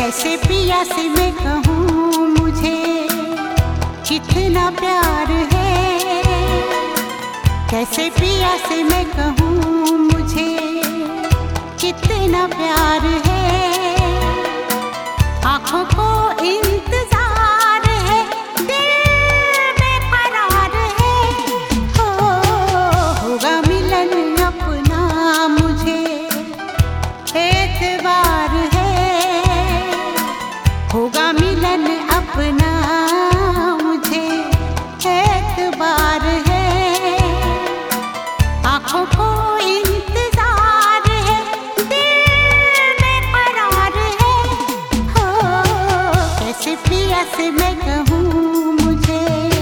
कैसे पिया से मैं कहूँ मुझे कितना प्यार है। कैसे पिया से मैं कहूँ मुझे कितना प्यार है। आँखों को इंतजार है, दिल बेकरार है। होगा मिलन अपना मुझे एतबार है। होगा मिलन अपना मुझे एतबार है। आँखों को इंतजार है, दिल बेकरार है। कैसे पिया से मैं कहूँ मुझे।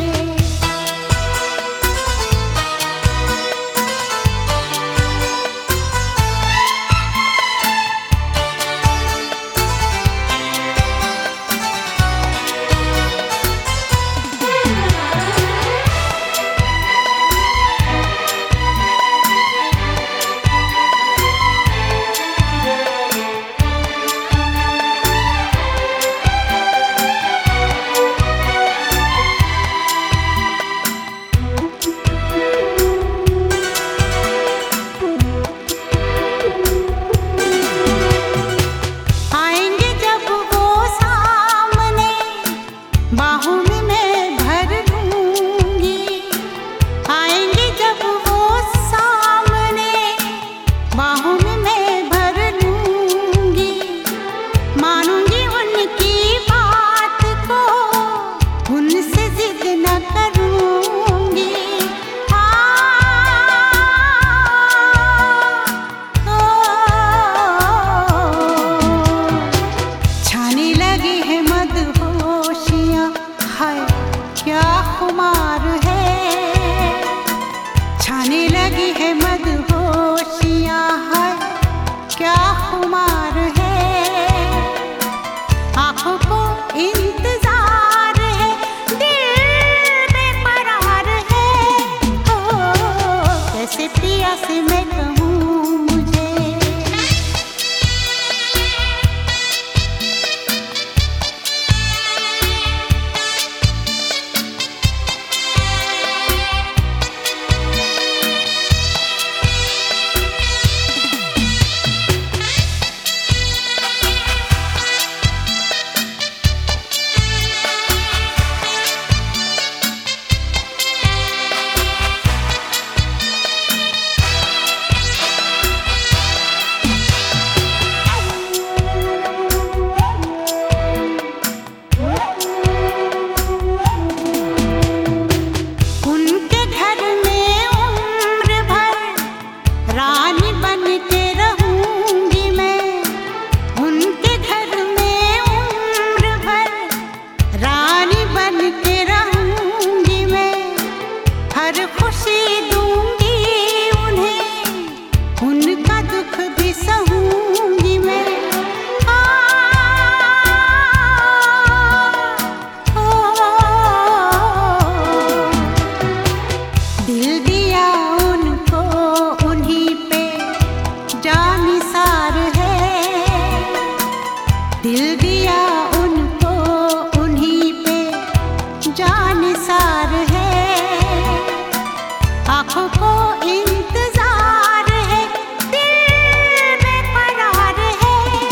क्या खुमार है, छाने लगी है मदहोशियाँ है। क्या खुमार है, आँखों को इंतजार है, दिल बेकरार है। कैसे पिया से मैं कहूँ मुझे। दिल दिया उनको उन्हीं पे जानिसार है। आँखों को इंतजार है, दिल बेकरार है।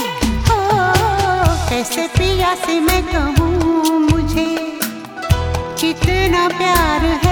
कैसे पिया से मैं कहूँ मुझे कितना प्यार है।